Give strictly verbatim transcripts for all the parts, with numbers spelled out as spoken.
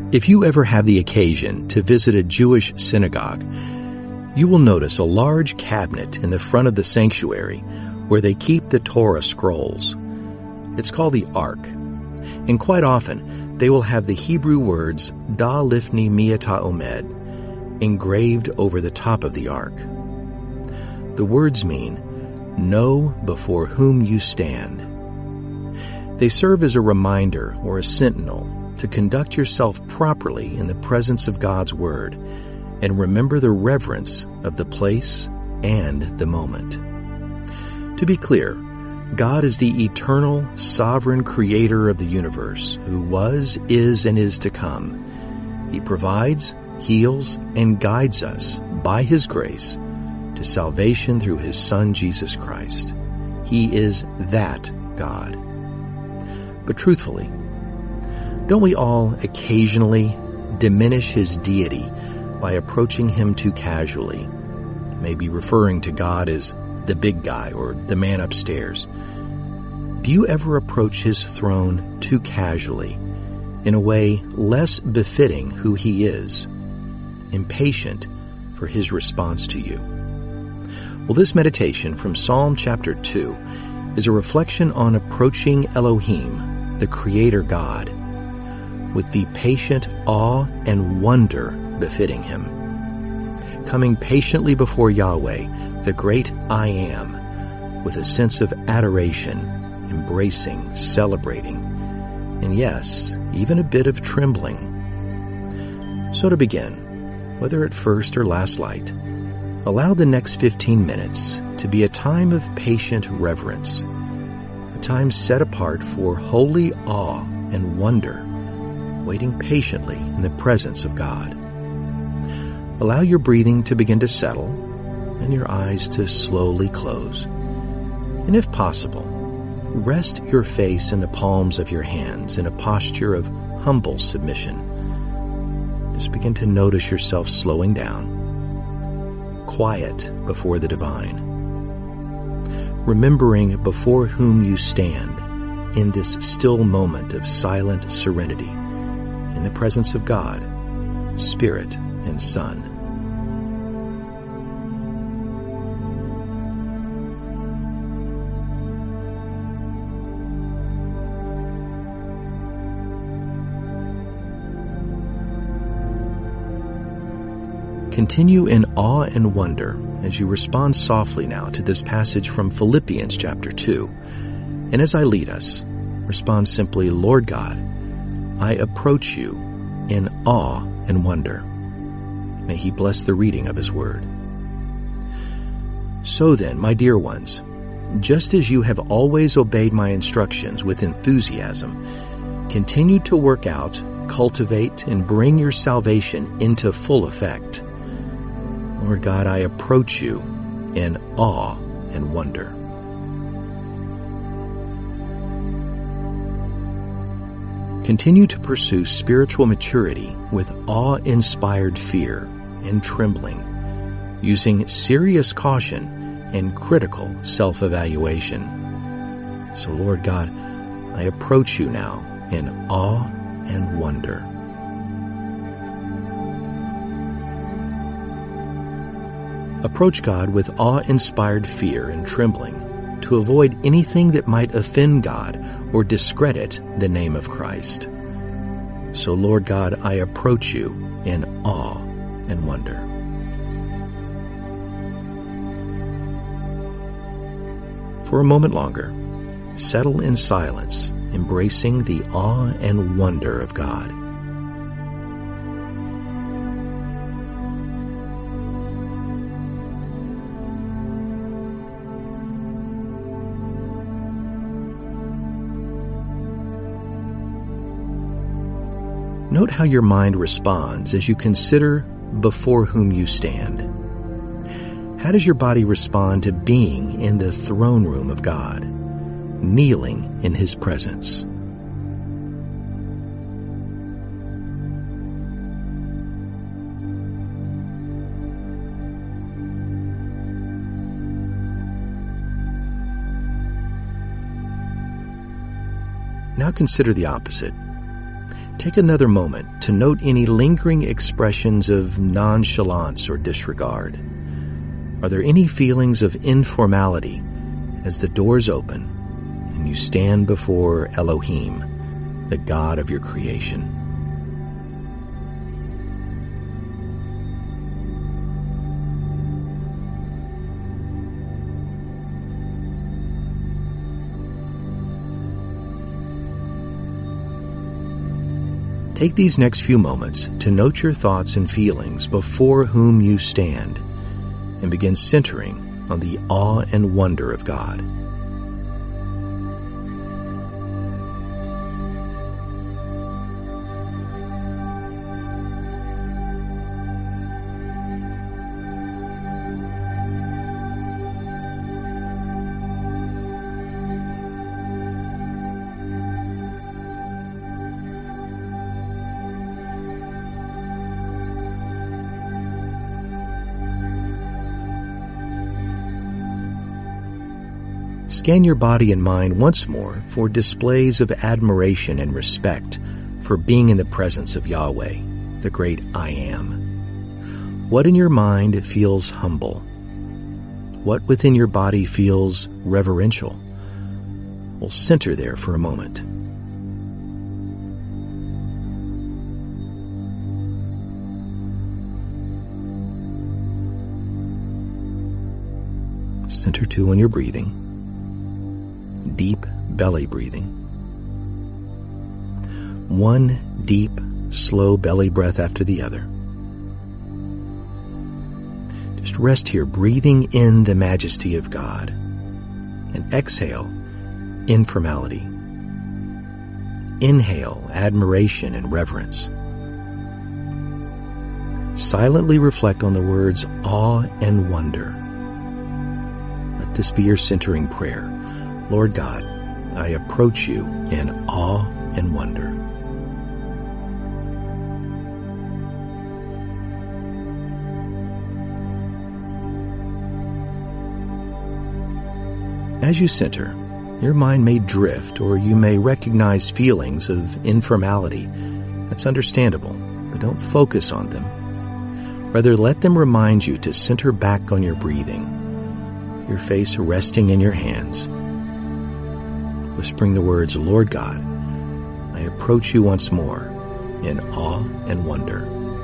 If you ever have the occasion to visit a Jewish synagogue, you will notice a large cabinet in the front of the sanctuary where they keep the Torah scrolls. It's called the Ark, and quite often they will have the Hebrew words Da Lifni Miata Omed engraved over the top of the Ark. The words mean, "Know before whom you stand." They serve as a reminder or a sentinel to conduct yourself properly in the presence of God's Word and remember the reverence of the place and the moment. To be clear, God is the eternal, sovereign creator of the universe who was, is, and is to come. He provides, heals, and guides us by His grace to salvation through His Son, Jesus Christ. He is that God. But truthfully, don't we all occasionally diminish His deity by approaching Him too casually, maybe referring to God as the big guy or the man upstairs? Do you ever approach His throne too casually, in a way less befitting who He is, impatient for His response to you? Well, this meditation from Psalm chapter two is a reflection on approaching Elohim, the Creator God, with the patient awe and wonder befitting Him. Coming patiently before Yahweh, the great I Am, with a sense of adoration, embracing, celebrating, and yes, even a bit of trembling. So to begin, whether at first or last light, allow the next fifteen minutes to be a time of patient reverence, a time set apart for holy awe and wonder, waiting patiently in the presence of God. Allow your breathing to begin to settle and your eyes to slowly close. And if possible, rest your face in the palms of your hands in a posture of humble submission. Just begin to notice yourself slowing down, quiet before the divine, remembering before whom you stand in this still moment of silent serenity in the presence of God, Spirit, and Son. Continue in awe and wonder as you respond softly now to this passage from Philippians chapter two. And as I lead us, respond simply, Lord God, I approach you in awe and wonder. May He bless the reading of His Word. So then, my dear ones, just as you have always obeyed my instructions with enthusiasm, continue to work out, cultivate, and bring your salvation into full effect. Lord God, I approach you in awe and wonder. Continue to pursue spiritual maturity with awe-inspired fear and trembling, using serious caution and critical self-evaluation. So, Lord God, I approach you now in awe and wonder. Approach God with awe-inspired fear and trembling to avoid anything that might offend God or discredit the name of Christ. So, Lord God, I approach you in awe and wonder. For a moment longer, settle in silence, embracing the awe and wonder of God. Note how your mind responds as you consider before whom you stand. How does your body respond to being in the throne room of God, kneeling in His presence? Now consider the opposite. Take another moment to note any lingering expressions of nonchalance or disregard. Are there any feelings of informality as the doors open and you stand before Elohim, the God of your creation? Take these next few moments to note your thoughts and feelings before whom you stand and begin centering on the awe and wonder of God. Scan your body and mind once more for displays of admiration and respect for being in the presence of Yahweh, the great I Am. What in your mind feels humble? What within your body feels reverential? We'll center there for a moment. Center too on your breathing. Deep belly breathing. One deep, slow belly breath after the other. Just rest here, breathing in the majesty of God. And exhale, informality. Inhale, admiration and reverence. Silently reflect on the words awe and wonder. Let this be your centering prayer. Lord God, I approach you in awe and wonder. As you center, your mind may drift or you may recognize feelings of informality. That's understandable, but don't focus on them. Rather, let them remind you to center back on your breathing, your face resting in your hands. Whispering the words, Lord God, I approach you once more in awe and wonder.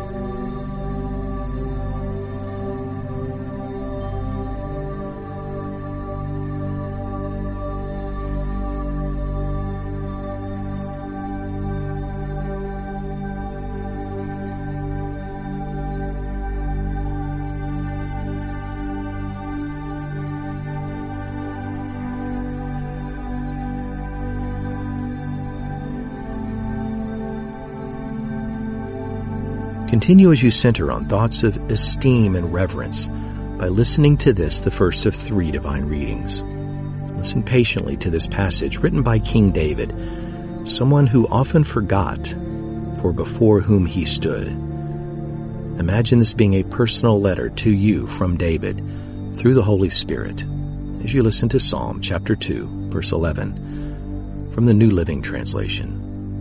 Continue as you center on thoughts of esteem and reverence by listening to this, the first of three divine readings. Listen patiently to this passage written by King David, someone who often forgot for before whom he stood. Imagine this being a personal letter to you from David through the Holy Spirit as you listen to Psalm chapter two, verse eleven from the New Living Translation.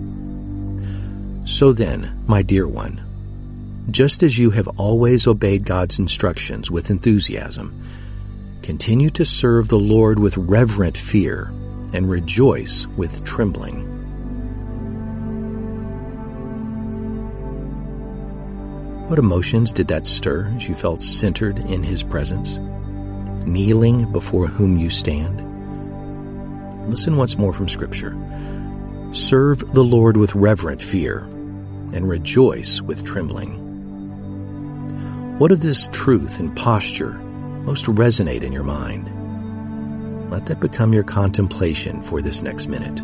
So then, my dear one, just as you have always obeyed God's instructions with enthusiasm, continue to serve the Lord with reverent fear and rejoice with trembling. What emotions did that stir as you felt centered in His presence, kneeling before whom you stand? Listen once more from Scripture. Serve the Lord with reverent fear and rejoice with trembling. What of this truth and posture most resonate in your mind? Let that become your contemplation for this next minute.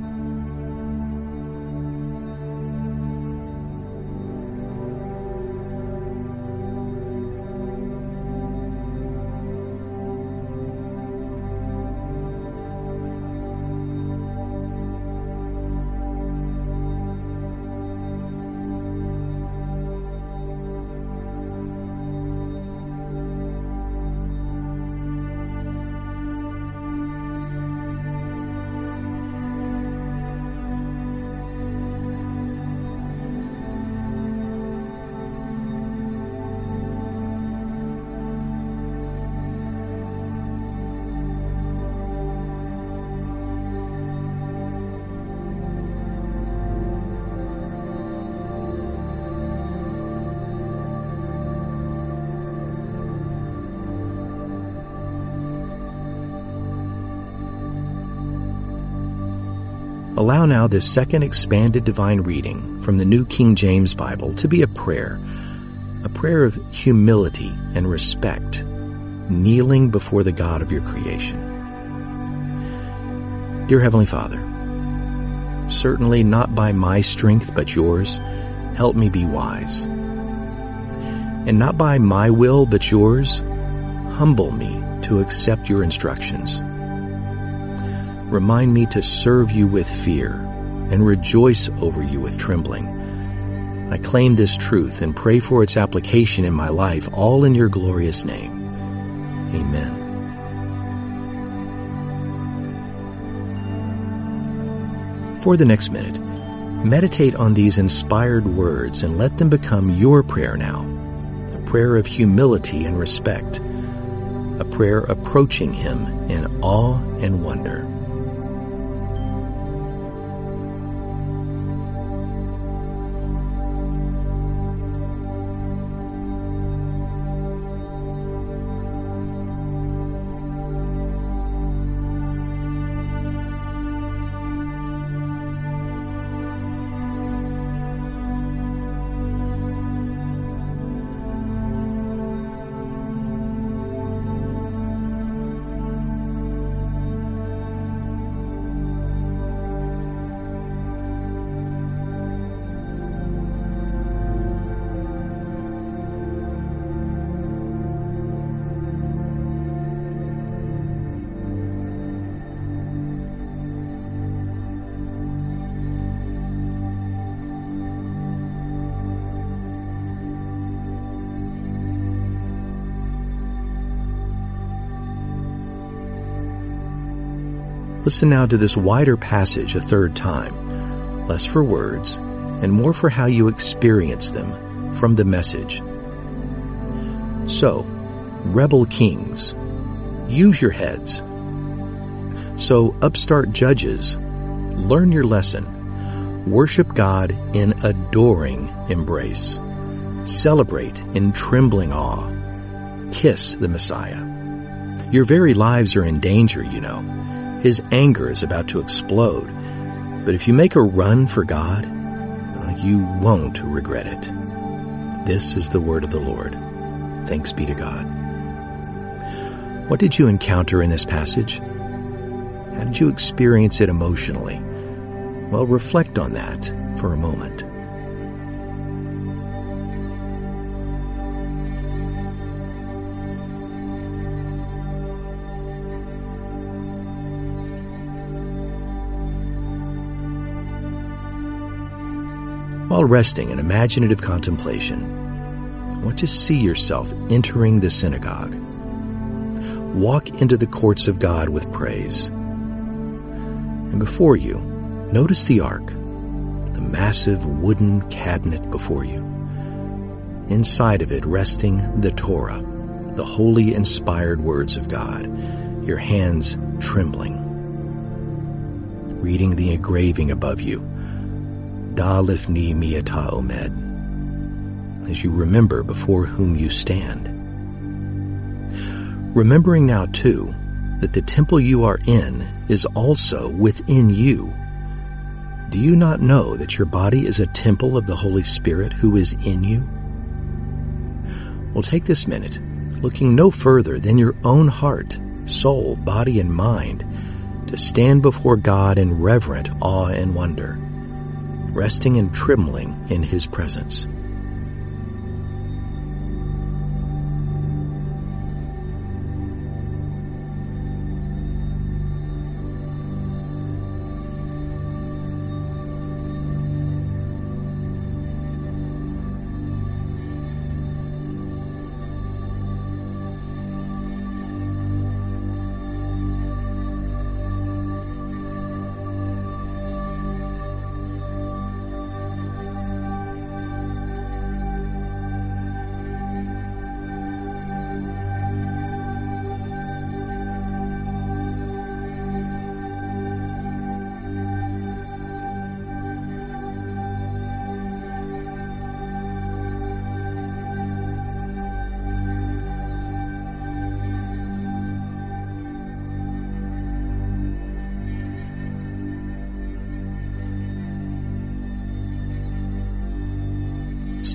Allow now this second expanded divine reading from the New King James Bible to be a prayer, a prayer of humility and respect, kneeling before the God of your creation. Dear Heavenly Father, certainly not by my strength but yours, help me be wise. And not by my will but yours, humble me to accept your instructions. Remind me to serve you with fear and rejoice over you with trembling. I claim this truth and pray for its application in my life, all in your glorious name. Amen. For the next minute, meditate on these inspired words and let them become your prayer now, a prayer of humility and respect, a prayer approaching Him in awe and wonder. Listen now to this wider passage a third time, less for words and more for how you experience them from the Message. So, rebel kings, use your heads. So, upstart judges, learn your lesson. Worship God in adoring embrace. Celebrate in trembling awe. Kiss the Messiah. Your very lives are in danger, you know. His anger is about to explode. But if you make a run for God, you won't regret it. This is the word of the Lord. Thanks be to God. What did you encounter in this passage? How did you experience it emotionally? Well, reflect on that for a moment. While resting in imaginative contemplation, I want to see yourself entering the synagogue. Walk into the courts of God with praise. And before you, notice the ark, the massive wooden cabinet before you. Inside of it resting the Torah, the holy inspired words of God, your hands trembling. Reading the engraving above you, Da lifni mi'ata omed, as you remember before whom you stand. Remembering now, too, that the temple you are in is also within you. Do you not know that your body is a temple of the Holy Spirit who is in you? Well, take this minute, looking no further than your own heart, soul, body, and mind, to stand before God in reverent awe and wonder, resting and trembling in His presence.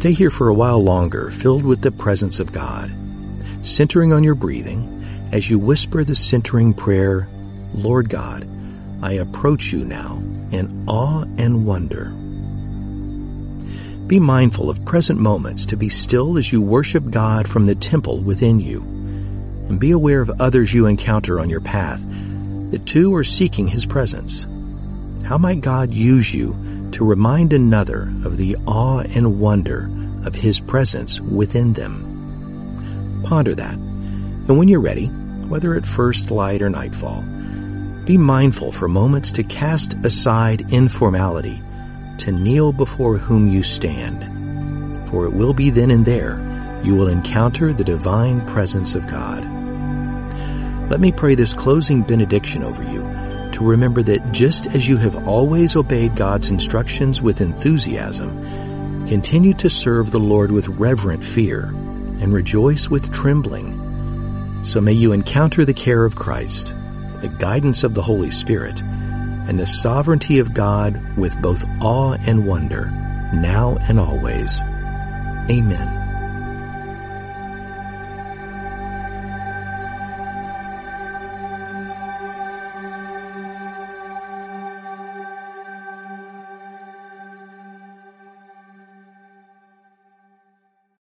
Stay here for a while longer, filled with the presence of God, centering on your breathing as you whisper the centering prayer, Lord God, I approach you now in awe and wonder. Be mindful of present moments to be still as you worship God from the temple within you, and be aware of others you encounter on your path that too are seeking His presence. How might God use you to remind another of the awe and wonder of His presence within them? Ponder that, and when you're ready, whether at first light or nightfall, be mindful for moments to cast aside informality, to kneel before whom you stand, for it will be then and there you will encounter the divine presence of God. Let me pray this closing benediction over you to remember that just as you have always obeyed God's instructions with enthusiasm, continue to serve the Lord with reverent fear and rejoice with trembling. So may you encounter the care of Christ, the guidance of the Holy Spirit, and the sovereignty of God with both awe and wonder, now and always. Amen.